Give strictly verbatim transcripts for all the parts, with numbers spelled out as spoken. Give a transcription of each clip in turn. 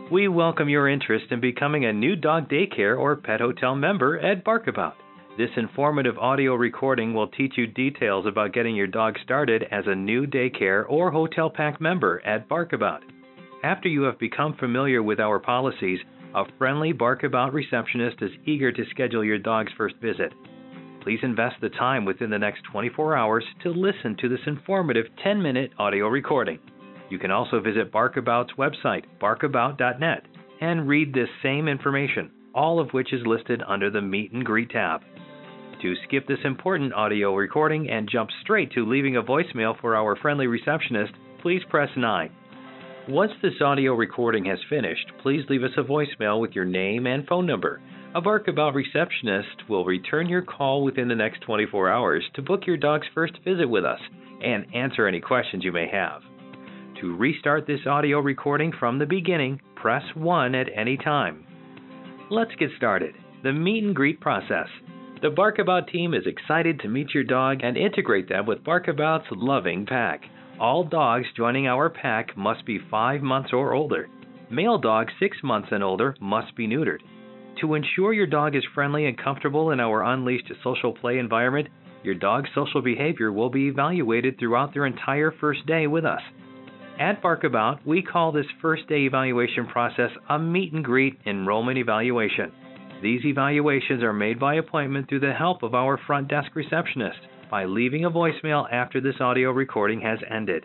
We welcome your interest in becoming a new dog daycare or pet hotel member at Barkabout. This informative audio recording will teach you details about getting your dog started as a new daycare or hotel pack member at Barkabout. After you have become familiar with our policies, a friendly Barkabout receptionist is eager to schedule your dog's first visit. Please invest the time within the next twenty-four hours to listen to this informative ten-minute audio recording. You can also visit Barkabout's website, barkabout dot net, and read this same information, all of which is listed under the Meet and Greet tab. To skip this important audio recording and jump straight to leaving a voicemail for our friendly receptionist, please press nine. Once this audio recording has finished, please leave us a voicemail with your name and phone number. A Barkabout receptionist will return your call within the next twenty-four hours to book your dog's first visit with us and answer any questions you may have. To restart this audio recording from the beginning, press one at any time. Let's get started. The meet and greet process. The Barkabout team is excited to meet your dog and integrate them with Barkabout's loving pack. All dogs joining our pack must be five months or older. Male dogs six months and older must be neutered. To ensure your dog is friendly and comfortable in our unleashed social play environment, your dog's social behavior will be evaluated throughout their entire first day with us. At Barkabout, we call this first day evaluation process a meet and greet enrollment evaluation. These evaluations are made by appointment through the help of our front desk receptionist by leaving a voicemail after this audio recording has ended.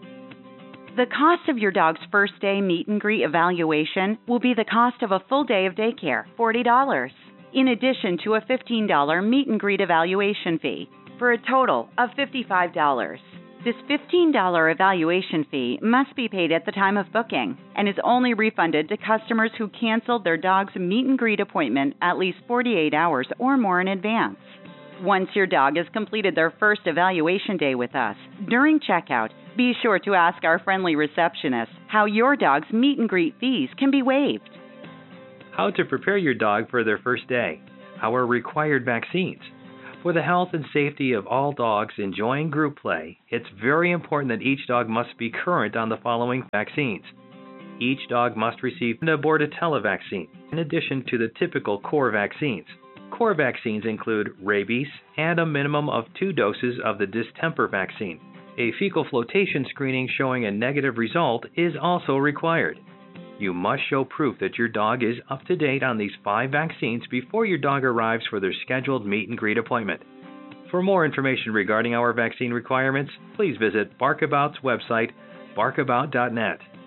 The cost of your dog's first day meet and greet evaluation will be the cost of a full day of daycare, forty dollars, in addition to a fifteen dollars meet and greet evaluation fee, for a total of fifty-five dollars. This fifteen dollars evaluation fee must be paid at the time of booking and is only refunded to customers who canceled their dog's meet and greet appointment at least forty-eight hours or more in advance. Once your dog has completed their first evaluation day with us, during checkout, be sure to ask our friendly receptionist how your dog's meet and greet fees can be waived. How to prepare your dog for their first day. Our required vaccines. For the health and safety of all dogs enjoying group play, it's very important that each dog must be current on the following vaccines. Each dog must receive the Bordetella vaccine, in addition to the typical core vaccines. Core vaccines include rabies and a minimum of two doses of the distemper vaccine. A fecal flotation screening showing a negative result is also required. You must show proof that your dog is up to date on these five vaccines before your dog arrives for their scheduled meet and greet appointment. For more information regarding our vaccine requirements, please visit Barkabout's website, barkabout dot net.